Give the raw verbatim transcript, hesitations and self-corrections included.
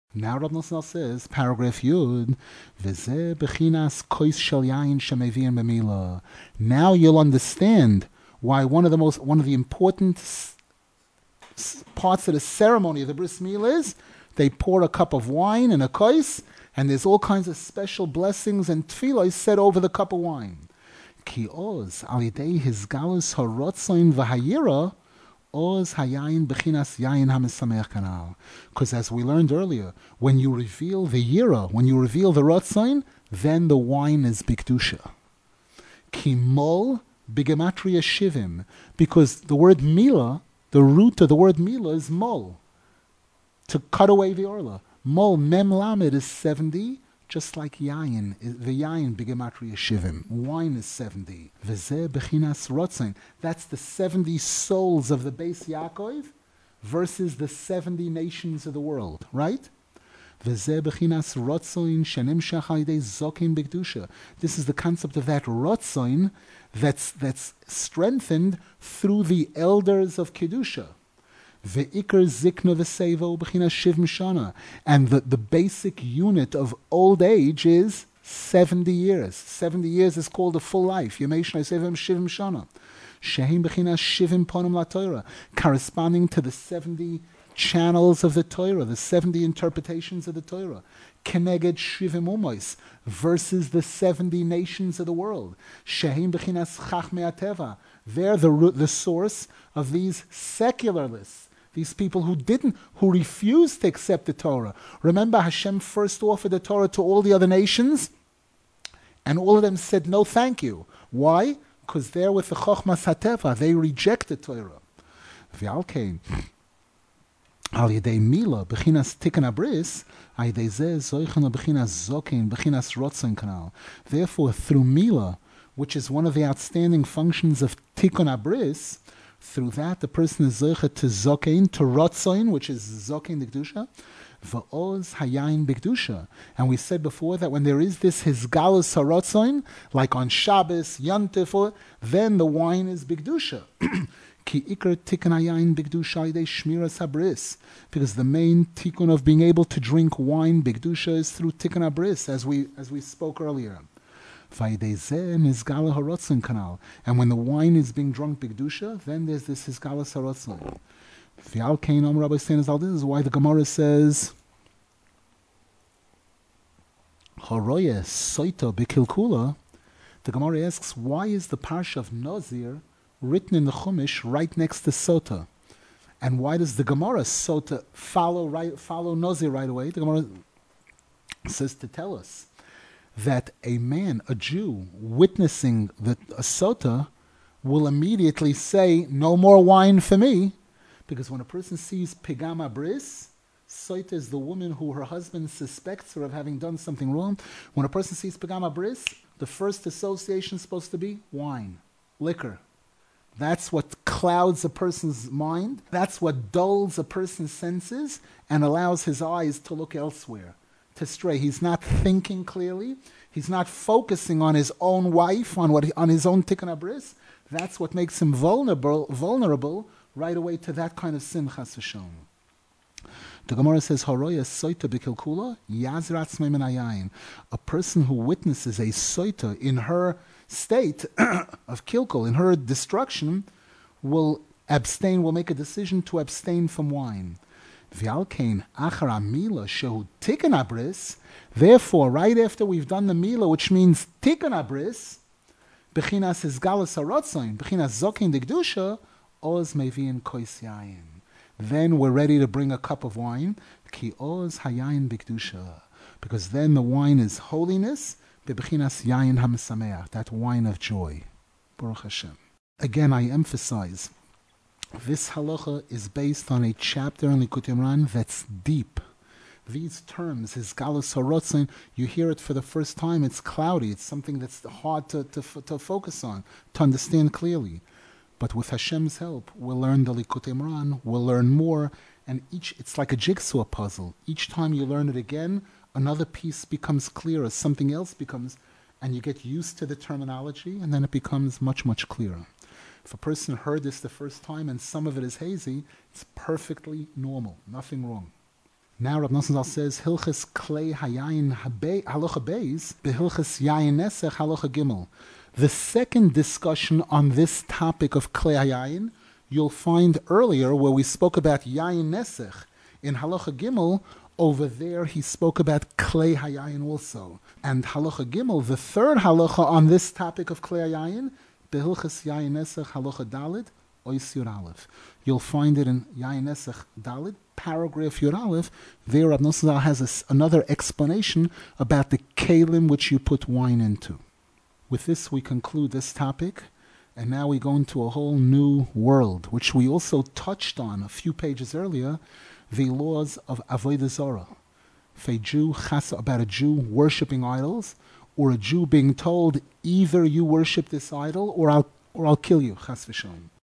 Now Rav Nosson says, paragraph Yud, V'zeh bechinas kois shel yayin shemevi'in b'mila. Now you'll understand why one of the most, one of the important s- s- parts of the ceremony of the bris milah is they pour a cup of wine in a kois, and there's all kinds of special blessings and tefillos said over the cup of wine. Ki oz al yidei hizgalus harotzain v'hayira oz hayayin bechinas yayin hamisameach kanal. Because as we learned earlier, when you reveal the yira, when you reveal the rotzain, then the wine is bikdusha. Ki mol bigematria shivim, because the word mila, the root of the word mila is mol, to cut away the orla. Mol mem lamed is seventy, just like yayin. The yayin bigematria shivim. Wine is seventy. V'zeh bechinas rotzain. That's the seventy souls of the Beis Yaakov versus the seventy nations of the world, right? V'zeh bechinas rotzain shenimshach al yidei zokin b'kedusha. This is the concept of that rotzain that's that's strengthened through the elders of kedusha. Ve'ikar zikna v'seivo b'chinas shiv mishana. And the, the basic unit of old age is seventy years. seventy years is called a full life. Yemei shnai sevim shiv mishana. Shehem b'chinas shivim ponim la Torah, corresponding to the seventy channels of the Torah, the seventy interpretations of the Torah. Keneged shivim umois, versus the seventy nations of the world. Shehem b'chinas chachmei ateva. They're the, the source of these secularists, these people who didn't, who refused to accept the Torah. Remember, Hashem first offered the Torah to all the other nations, and all of them said, no, thank you. Why? Because they're with the Chochmas HaTeva. They rejected Torah. V'alkein, al yedei mila, b'chinas tikkun abris, al yedei zeh zoichen b'chinas zokin, b'chinas rotzen kanal. Therefore, through mila, which is one of the outstanding functions of tikkun abris, through that the person is zoichet to zokein, to rotzoin, which is zokein the kedusha, v'oz hayayin b'kedusha. And we said before that when there is this hizgalus harotzoin, like on Shabbos, Yantif, then the wine is b'kedusha. Ki ikar tikkun hayayin b'kedusha yidei shmiras habris, because the main tikkun of being able to drink wine b'kedusha is through tikkun habris, as we as we spoke earlier. And when the wine is being drunk b'kedusha, then there's this hizgalus harotzon. This is why the Gemara says, Haroye soita b'kilkula. The Gemara asks, why is the parsha of Nazir written in the Chumash right next to Sota? And why does the Gemara Sota follow right, follow Nazir right away? The Gemara says to tell us that a man, a Jew, witnessing the a sota will immediately say, no more wine for me, because when a person sees pigama bris, sota is the woman who her husband suspects her of having done something wrong. When a person sees pigama bris, the first association is supposed to be wine, liquor. That's what clouds a person's mind. That's what dulls a person's senses and allows his eyes to look elsewhere, to stray. He's not thinking clearly. He's not focusing on his own wife, on what he, on his own tikkun abris. That's what makes him vulnerable, vulnerable right away to that kind of sin, chas v'shalom. The Gemara says, "Haroya soita b'kilkula yazratz meimen hayayin." A person who witnesses a soita in her state of kilkul, in her destruction, will abstain, will make a decision to abstain from wine. V'alkein achar mila shehu tikkun abris. Therefore, right after we've done the mila, which means tikkun abris, bechinas hizgalus harotzain, bechinas zokin degdusha, oz mevi'in kois yayin. Then we're ready to bring a cup of wine, ki oz hayayin b'kedusha, because then the wine is holiness, bebechinas yayin hamisameach, that wine of joy. Baruch Hashem. Again, I emphasize, this halacha is based on a chapter in Likutei Moharan that's deep. These terms, hizgalus harotzin, you hear it for the first time, it's cloudy, it's something that's hard to, to, to focus on, to understand clearly. But with Hashem's help, we'll learn the Likutei Moharan, we'll learn more, and each it's like a jigsaw puzzle. Each time you learn it again, another piece becomes clearer, something else becomes, and you get used to the terminology, and then it becomes much, much clearer. If a person heard this the first time and some of it is hazy, it's perfectly normal, nothing wrong. Now Rab Nosson Zal says, Hilchas Klei Hayayin Halacha Beis, Behilchas Yayin Nesech Halacha Gimel. The second discussion on this topic of Klei Hayayin, you'll find earlier where we spoke about Yayin Nesech in Halacha Gimel. Over there he spoke about Klei Hayayin also. And Halacha Gimel, the third halacha on this topic of Klei Hayayin, Behilchas Yayin Nesech Halacha Dalid, Ois Yud Aleph. You'll find it in Yayin Nesech Dalid, paragraph Yud Aleph. There Rab Nosson Zal has a, another explanation about the kalim which you put wine into. With this we conclude this topic, and now we go into a whole new world, which we also touched on a few pages earlier, the laws of Avodah Zarah. If a Jew chas, about a Jew worshipping idols, or a Jew being told, either you worship this idol or I'll or I'll kill you, chas v'shalom.